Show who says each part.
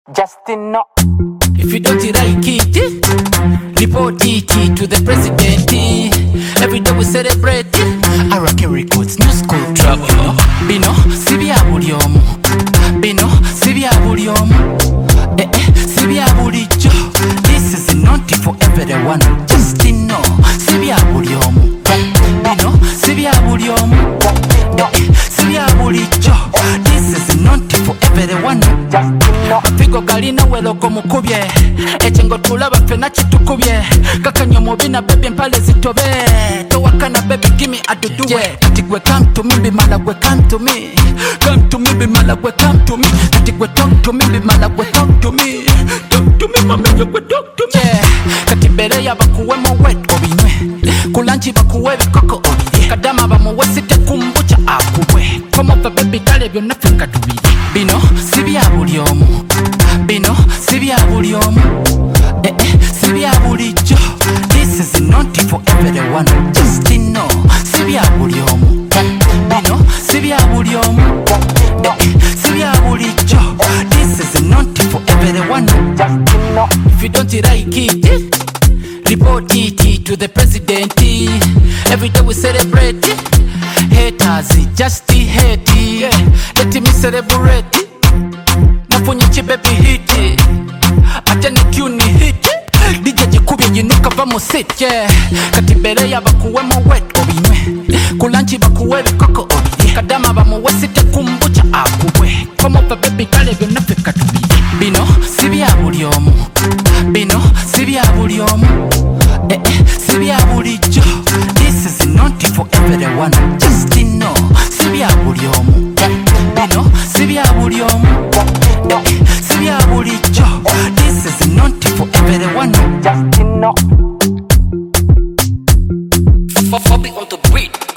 Speaker 1: Justin, no.
Speaker 2: If you don't like it, report it to the president. Every day we celebrate Araki Records, new school trouble. Bino, sibya buli omu. Bino, sibya buli omu. Sibya bulijjo. This is not for everyone. Justin, no. Sibya buli omu. Bino, sibya buli omu. Sibya bulijjo. This is not for everyone. Mapigo galina weloko mukubye Echengo tulaba fena chitukubye Kakanyo mubina baby mpale zitobe Towakana baby gimme aduduwe Kati gwe come to me bimala gwe come to me Come to me bimala gwe come to me Kati gwe talk to me bimala gwe talk to me Talk to me mamenyo gwe talk to me Kati mbere ya bakuwe mowet obinywe Kulanchi bakuwe bikoko obire Kadama bamuwe site kumbucha akuwe Come up baby kale byonna fenga tubire Bino sibya buli omu Bino sibya buli omu Sibya bulijjo. This is not for everyone. Justin, no. Sibya buli omu. Bino sibya buli omu. Sibya bulijjo. This is not for everyone. Justin, no. If you don't like it, report it to the president. Every day we celebrate. Haters just hate. Let me celebrate. Nafunye chibaby hit. Atene tune hit. DJ jikubye yinuka va mu sit. Kati mbere yabakuwe mu wet obinywe. Kulanchi bakuwe bikoko obire. Kadama bamuwe site kumbucha akuwe. Come up baby kale byonna feka tubire. Bino sibya buli omu. Bino sibya buli omu. Sibya bulijjo. This is not for everyone. Justin, no. Sibya buli omu. Bino sibya buli omu. Sibya bulijjo. This is not for everyone.
Speaker 1: Justin, no.
Speaker 2: Bobby on the beat.